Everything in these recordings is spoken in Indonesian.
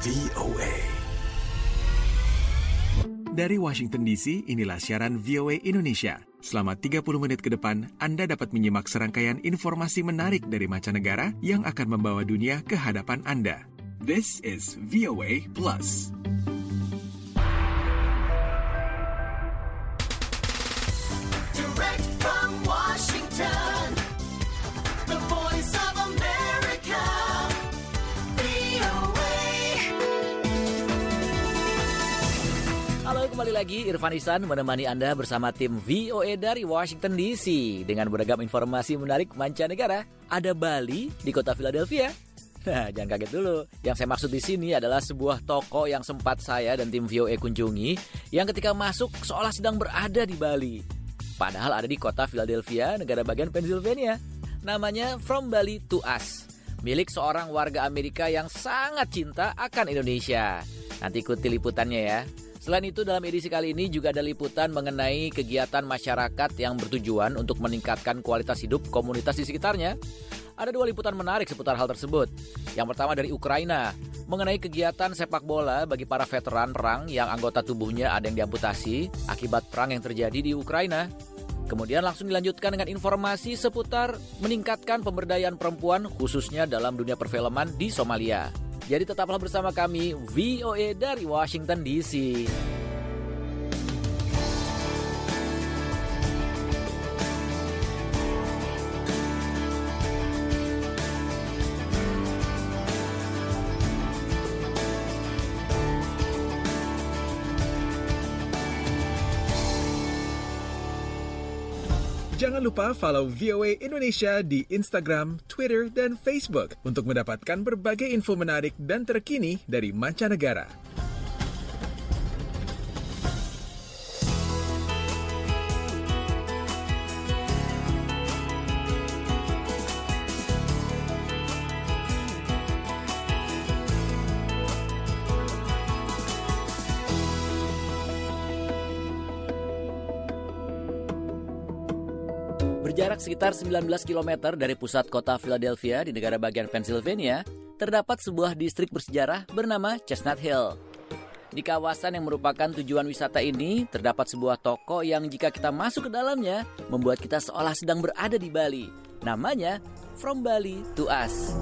VOA. Dari Washington DC, inilah siaran VOA Indonesia. Selama 30 menit ke depan, Anda dapat menyimak serangkaian informasi menarik dari mancanegara yang akan membawa dunia ke hadapan Anda. This is VOA Plus. Direct from Washington, the voice of America, VOA. Halo, kembali lagi Irfan Ihsan menemani Anda bersama tim VOA dari Washington DC dengan beragam informasi menarik mancanegara. Ada Bali di kota Philadelphia. Nah, jangan kaget dulu. Yang saya maksud di sini adalah sebuah toko yang sempat saya dan tim VOA kunjungi, yang ketika masuk seolah sedang berada di Bali. Padahal ada di kota Philadelphia, negara bagian Pennsylvania. Namanya From Bali to Us, milik seorang warga Amerika yang sangat cinta akan Indonesia. Nanti ikuti liputannya ya. Selain itu, dalam edisi kali ini juga ada liputan mengenai kegiatan masyarakat yang bertujuan untuk meningkatkan kualitas hidup komunitas di sekitarnya. Ada 2 liputan menarik seputar hal tersebut. Yang pertama dari Ukraina, mengenai kegiatan sepak bola bagi para veteran perang yang anggota tubuhnya ada yang diamputasi akibat perang yang terjadi di Ukraina. Kemudian langsung dilanjutkan dengan informasi seputar meningkatkan pemberdayaan perempuan khususnya dalam dunia perfilman di Somalia. Jadi tetaplah bersama kami VOA dari Washington DC. Jangan lupa follow VOA Indonesia di Instagram, Twitter, dan Facebook untuk mendapatkan berbagai info menarik dan terkini dari mancanegara. Berjarak sekitar 19 km dari pusat kota Philadelphia di negara bagian Pennsylvania, terdapat sebuah distrik bersejarah bernama Chestnut Hill. Di kawasan yang merupakan tujuan wisata ini, terdapat sebuah toko yang jika kita masuk ke dalamnya, membuat kita seolah sedang berada di Bali. Namanya From Bali to Us.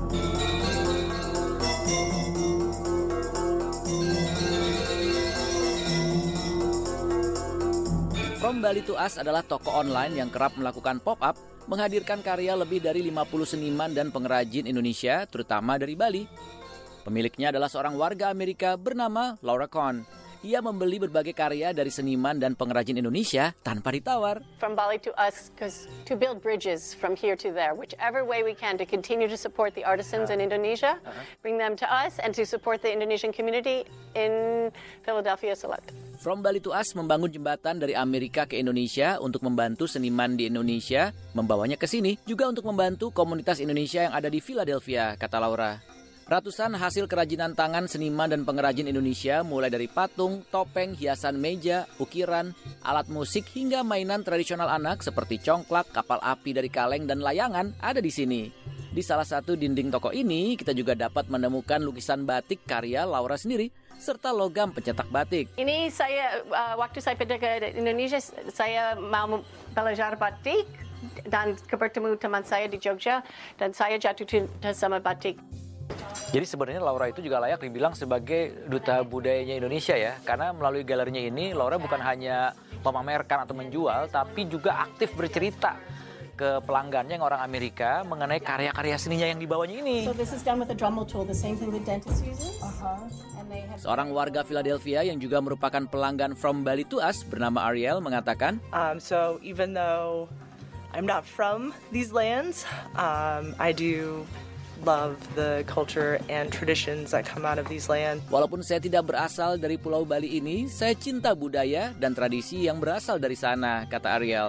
From Bali to Us adalah toko online yang kerap melakukan pop-up, menghadirkan karya lebih dari 50 seniman dan pengrajin Indonesia, terutama dari Bali. Pemiliknya adalah seorang warga Amerika bernama Laura Kohn. Ia membeli berbagai karya dari seniman dan pengrajin Indonesia tanpa ditawar. From Bali to Us, because to build bridges from here to there, whichever way we can to continue to support the artisans in Indonesia, bring them to us, and to support the Indonesian community in Philadelphia Select. From Bali to Us membangun jembatan dari Amerika ke Indonesia untuk membantu seniman di Indonesia, membawanya ke sini juga untuk membantu komunitas Indonesia yang ada di Philadelphia, kata Laura. Ratusan hasil kerajinan tangan seniman dan pengrajin Indonesia mulai dari patung, topeng, hiasan meja, ukiran, alat musik hingga mainan tradisional anak seperti congklak, kapal api dari kaleng dan layangan ada di sini. Di salah satu dinding toko ini kita juga dapat menemukan lukisan batik karya Laura sendiri serta logam pencetak batik. Ini saya, waktu saya pindah ke Indonesia, saya mau belajar batik dan bertemu teman saya di Jogja dan saya jatuh cinta sama batik. Jadi sebenarnya Laura itu juga layak dibilang sebagai duta budayanya Indonesia ya. Karena melalui galerinya ini Laura bukan hanya memamerkan atau menjual, tapi juga aktif bercerita ke pelanggannya yang orang Amerika mengenai karya-karya seninya yang dibawanya ini. So this is done with a Dremel tool, the same thing the dentist uses. And they have... Seorang warga Philadelphia yang juga merupakan pelanggan From Bali to Us bernama Ariel mengatakan, So even though I'm not from these lands, I do love the culture and traditions that come out of these lands. Walaupun saya tidak berasal dari Pulau Bali ini, saya cinta budaya dan tradisi yang berasal dari sana, kata Ariel.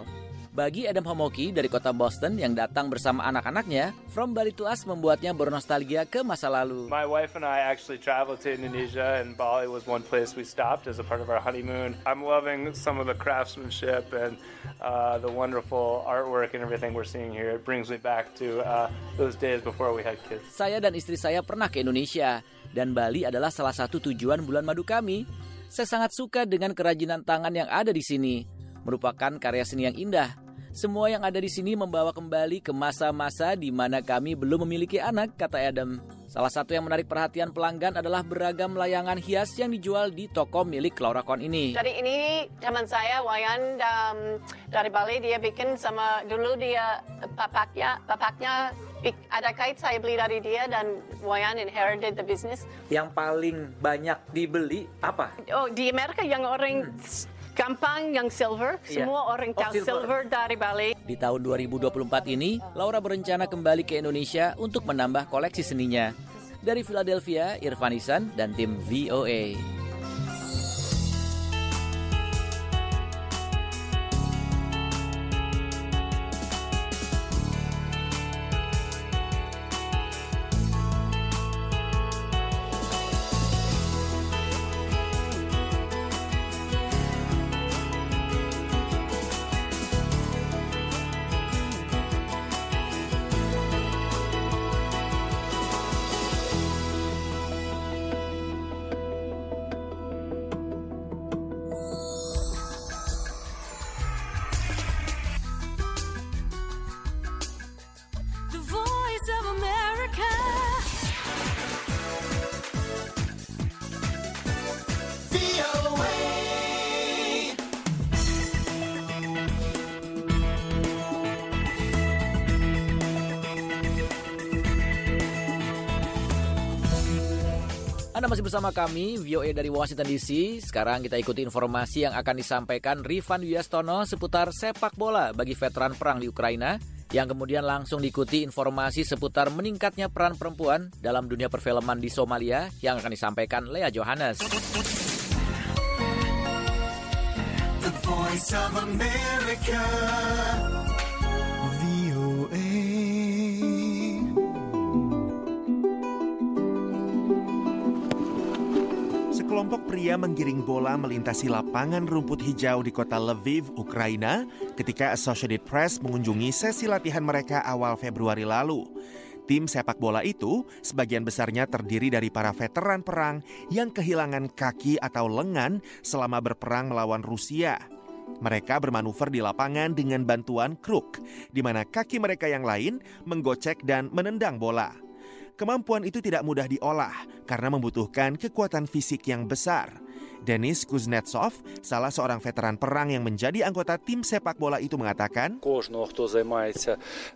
Bagi Adam Homoki dari kota Boston yang datang bersama anak-anaknya, From Bali to Us membuatnya bernostalgia ke masa lalu. My wife and I actually traveled to Indonesia, and Bali was one place we stopped as a part of our honeymoon. I'm loving some of the craftsmanship and the wonderful artwork and everything we're seeing here. It brings me back to those days before we had kids. Saya dan istri saya pernah ke Indonesia, dan Bali adalah salah satu tujuan bulan madu kami. Saya sangat suka dengan kerajinan tangan yang ada di sini. Merupakan karya seni yang indah. Semua yang ada di sini membawa kembali ke masa-masa di mana kami belum memiliki anak, kata Adam. Salah satu yang menarik perhatian pelanggan adalah beragam layangan hias yang dijual di toko milik Laura Kon ini. Jadi ini teman saya Wayan dari Bali, dia bikin sama dulu dia bapaknya ada kait saya beli dari dia dan Wayan inherited the business. Yang paling banyak dibeli apa? Oh, di Amerika yang orang gampang yang silver, semua orang tahu silver dari Bali. Di tahun 2024 ini, Laura berencana kembali ke Indonesia untuk menambah koleksi seninya. Dari Philadelphia, Irfan Ihsan dan tim VOA. The voice of America. VOA. Anda masih bersama kami, VOA dari Washington DC. Sekarang kita ikuti informasi yang akan disampaikan Rifan Wiastono seputar sepak bola bagi veteran perang di Ukraina, yang kemudian langsung diikuti informasi seputar meningkatnya peran perempuan dalam dunia perfilman di Somalia yang akan disampaikan Lea Johannes. The voice of America. VOA. Sekelompok pria menggiring bola melintasi lapangan rumput hijau di kota Lviv, Ukraina, ketika Associated Press mengunjungi sesi latihan mereka awal Februari lalu. Tim sepak bola itu sebagian besarnya terdiri dari para veteran perang yang kehilangan kaki atau lengan selama berperang melawan Rusia. Mereka bermanuver di lapangan dengan bantuan kruk, di mana kaki mereka yang lain menggocek dan menendang bola. Kemampuan itu tidak mudah diolah karena membutuhkan kekuatan fisik yang besar. Denis Kuznetsov, salah seorang veteran perang yang menjadi anggota tim sepak bola itu mengatakan, Кожного, хто займається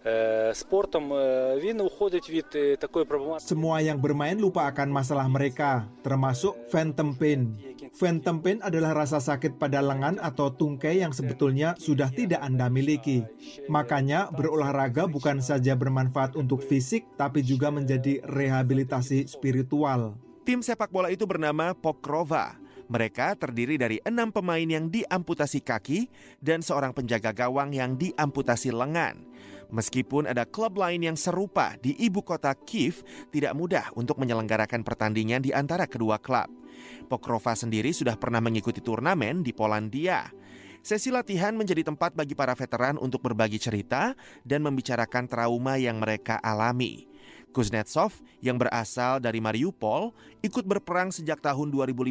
спортом, він уходить від такої проблематики. Semua yang bermain lupa akan masalah mereka, termasuk phantom pain. Phantom pain adalah rasa sakit pada lengan atau tungkai yang sebetulnya sudah tidak Anda miliki. Makanya berolahraga bukan saja bermanfaat untuk fisik, tapi juga menjadi rehabilitasi spiritual. tim sepak bola itu bernama Pokrova. Mereka terdiri dari 6 pemain yang diamputasi kaki dan seorang penjaga gawang yang diamputasi lengan. Meskipun ada klub lain yang serupa di ibu kota Kiev, tidak mudah untuk menyelenggarakan pertandingan di antara kedua klub. Pokrova sendiri sudah pernah mengikuti turnamen di Polandia. Sesi latihan menjadi tempat bagi para veteran untuk berbagi cerita dan membicarakan trauma yang mereka alami. Kuznetsov yang berasal dari Mariupol ikut berperang sejak tahun 2015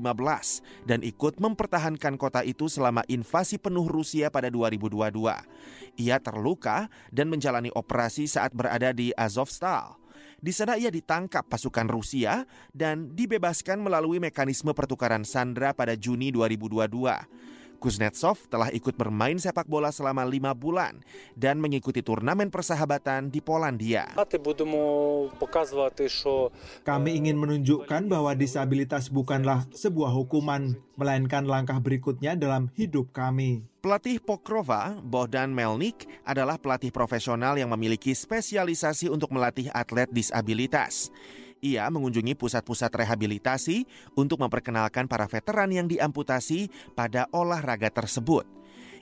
dan ikut mempertahankan kota itu selama invasi penuh Rusia pada 2022. Ia terluka dan menjalani operasi saat berada di Azovstal. Di sana ia ditangkap pasukan Rusia dan dibebaskan melalui mekanisme pertukaran sandera pada Juni 2022. Kuznetsov telah ikut bermain sepak bola selama 5 bulan dan mengikuti turnamen persahabatan di Polandia. Kami ingin menunjukkan bahwa disabilitas bukanlah sebuah hukuman, melainkan langkah berikutnya dalam hidup kami. Pelatih Pokrova, Bohdan Melnik, adalah pelatih profesional yang memiliki spesialisasi untuk melatih atlet disabilitas. Ia mengunjungi pusat-pusat rehabilitasi untuk memperkenalkan para veteran yang diamputasi pada olahraga tersebut.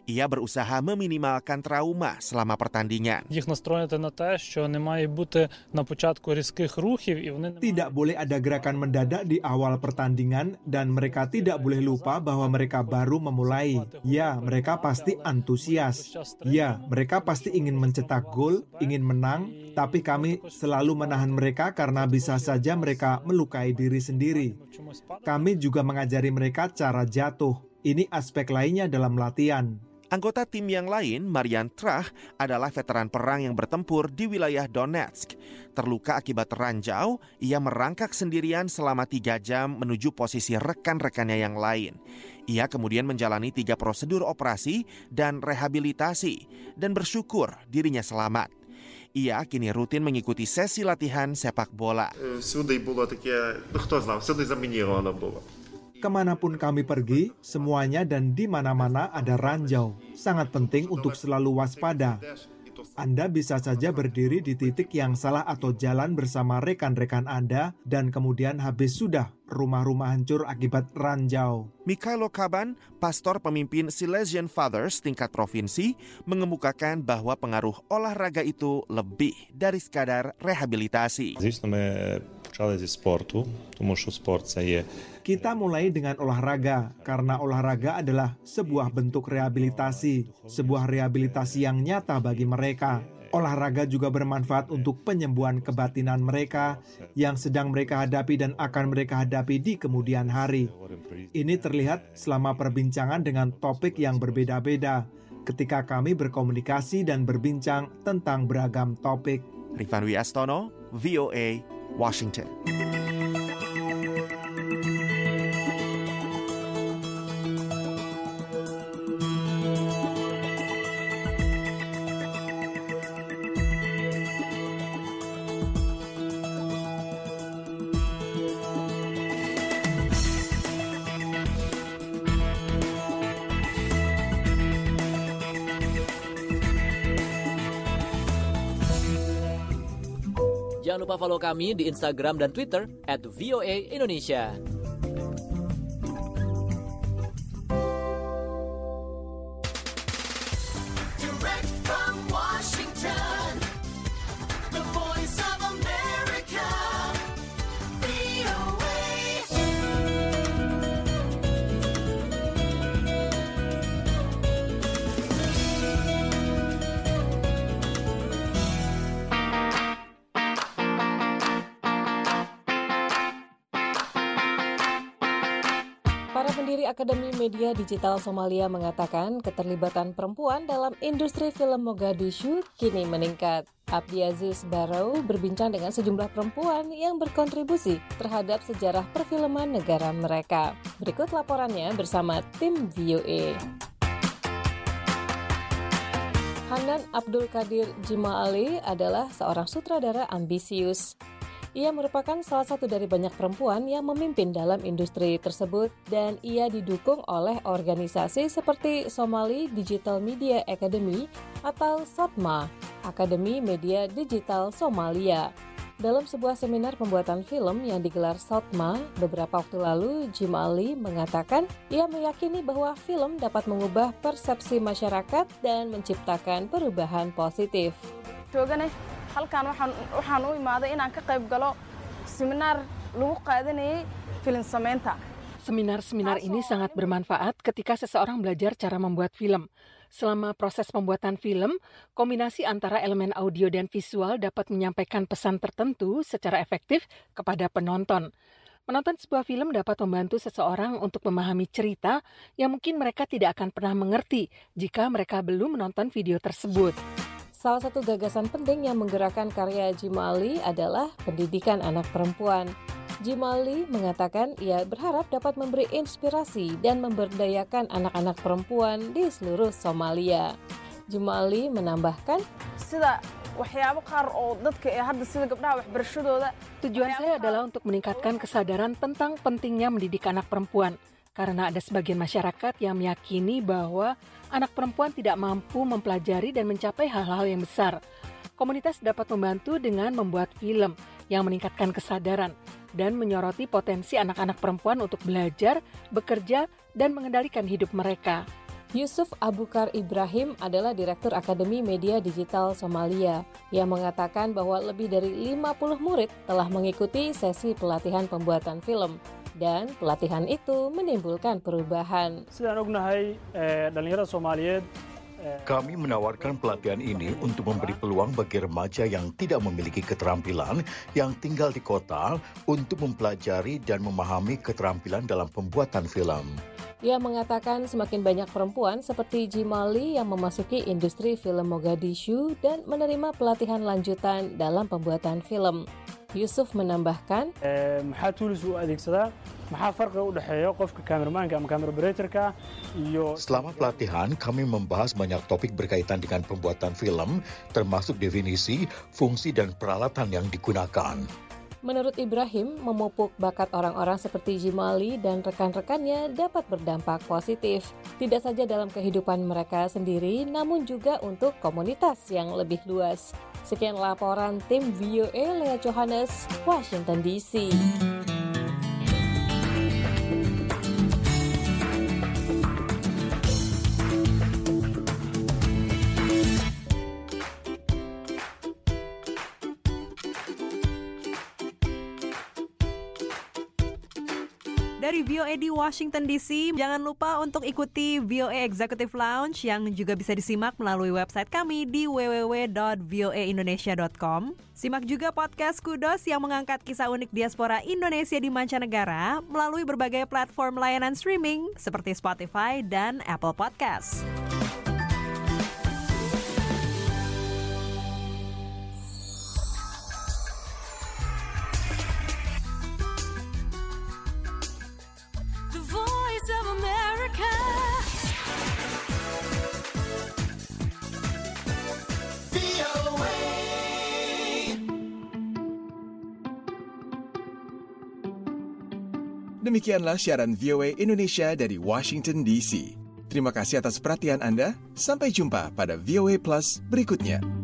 Ia berusaha meminimalkan trauma selama pertandingan. Їх настроїти на те, що не має бути на початку різких рухів і вони Tidak boleh ada gerakan mendadak di awal pertandingan dan mereka tidak boleh lupa bahwa mereka baru memulai. Ya, mereka pasti antusias. Ya, mereka pasti ingin mencetak gol, ingin menang, tapi kami selalu menahan mereka karena bisa saja mereka melukai diri sendiri. Kami juga mengajari mereka cara jatuh. Ini aspek lainnya dalam latihan. Anggota tim yang lain, Marian Trah, adalah veteran perang yang bertempur di wilayah Donetsk. Terluka akibat ranjau, ia merangkak sendirian selama 3 jam menuju posisi rekan-rekannya yang lain. Ia kemudian menjalani 3 prosedur operasi dan rehabilitasi dan bersyukur dirinya selamat. Ia kini rutin mengikuti sesi latihan sepak bola. Всюди було таке, хто знав, всюди замініровано було. Kemanapun kami pergi, semuanya dan di mana-mana ada ranjau. Sangat penting untuk selalu waspada. Anda bisa saja berdiri di titik yang salah atau jalan bersama rekan-rekan Anda dan kemudian habis sudah rumah-rumah hancur akibat ranjau. Mikhailo Kaban, pastor pemimpin Silesian Fathers tingkat provinsi, mengemukakan bahwa pengaruh olahraga itu lebih dari sekadar rehabilitasi. Звісно, ми почали зі спорту, тому що спорт це є. Kita mulai dengan olahraga, karena olahraga adalah sebuah bentuk rehabilitasi, sebuah rehabilitasi yang nyata bagi mereka. Olahraga juga bermanfaat untuk penyembuhan kebatinan mereka yang sedang mereka hadapi dan akan mereka hadapi di kemudian hari. Ini terlihat selama perbincangan dengan topik yang berbeda-beda, ketika kami berkomunikasi dan berbincang tentang beragam topik. Rifan Wiastono, VOA, Washington. Jangan lupa follow kami di Instagram dan Twitter @VOA_Indonesia. Direct from Washington, the voice of America, VOA. Para pendiri Akademi Media Digital Somalia mengatakan keterlibatan perempuan dalam industri film Mogadishu kini meningkat. Abdi Aziz Barrow berbincang dengan sejumlah perempuan yang berkontribusi terhadap sejarah perfilman negara mereka. Berikut laporannya bersama tim VOA. Hanan Abdul Qadir Jimaali adalah seorang sutradara ambisius. Ia merupakan salah satu dari banyak perempuan yang memimpin dalam industri tersebut dan ia didukung oleh organisasi seperti Somali Digital Media Academy atau SOTMA, Akademi Media Digital Somalia. Dalam sebuah seminar pembuatan film yang digelar SOTMA beberapa waktu lalu, Jimaali mengatakan ia meyakini bahwa film dapat mengubah persepsi masyarakat dan menciptakan perubahan positif. halkan waxaan u imaaday inaan ka qayb galo seminar lagu qaadanayay film samaynta. Seminar-seminar ini sangat bermanfaat ketika seseorang belajar cara membuat film. Selama proses pembuatan film, kombinasi antara elemen audio dan visual dapat menyampaikan pesan tertentu secara efektif kepada penonton. Menonton sebuah film dapat membantu seseorang untuk memahami cerita yang mungkin mereka tidak akan pernah mengerti jika mereka belum menonton video tersebut. Salah satu gagasan penting yang menggerakkan karya Jimaali adalah pendidikan anak perempuan. Jimaali mengatakan ia berharap dapat memberi inspirasi dan memberdayakan anak-anak perempuan di seluruh Somalia. Jimaali menambahkan, tujuan saya adalah untuk meningkatkan kesadaran tentang pentingnya mendidik anak perempuan. Karena ada sebagian masyarakat yang meyakini bahwa anak perempuan tidak mampu mempelajari dan mencapai hal-hal yang besar. Komunitas dapat membantu dengan membuat film yang meningkatkan kesadaran dan menyoroti potensi anak-anak perempuan untuk belajar, bekerja, dan mengendalikan hidup mereka. Yusuf Abukar Ibrahim adalah Direktur Akademi Media Digital Somalia yang mengatakan bahwa lebih dari 50 murid telah mengikuti sesi pelatihan pembuatan film dan pelatihan itu menimbulkan perubahan. Kami menawarkan pelatihan ini untuk memberi peluang bagi remaja yang tidak memiliki keterampilan yang tinggal di kota untuk mempelajari dan memahami keterampilan dalam pembuatan film. Ia mengatakan semakin banyak perempuan seperti Jimali yang memasuki industri film Mogadishu dan menerima pelatihan lanjutan dalam pembuatan film. Yusuf menambahkan, selama pelatihan, kami membahas banyak topik berkaitan dengan pembuatan film, termasuk definisi, fungsi, dan peralatan yang digunakan. Menurut Ibrahim, memupuk bakat orang-orang seperti Jimali dan rekan-rekannya dapat berdampak positif. Tidak saja dalam kehidupan mereka sendiri, namun juga untuk komunitas yang lebih luas. Sekian laporan tim VOA Lea Johannes, Washington DC. Dari VOA di Washington DC, jangan lupa untuk ikuti VOA Executive Lounge yang juga bisa disimak melalui website kami di www.voaindonesia.com. Simak juga podcast Kudos yang mengangkat kisah unik diaspora Indonesia di mancanegara melalui berbagai platform layanan streaming seperti Spotify dan Apple Podcasts. Demikianlah siaran VOA Indonesia dari Washington DC. Terima kasih atas perhatian Anda. Sampai jumpa pada VOA Plus berikutnya.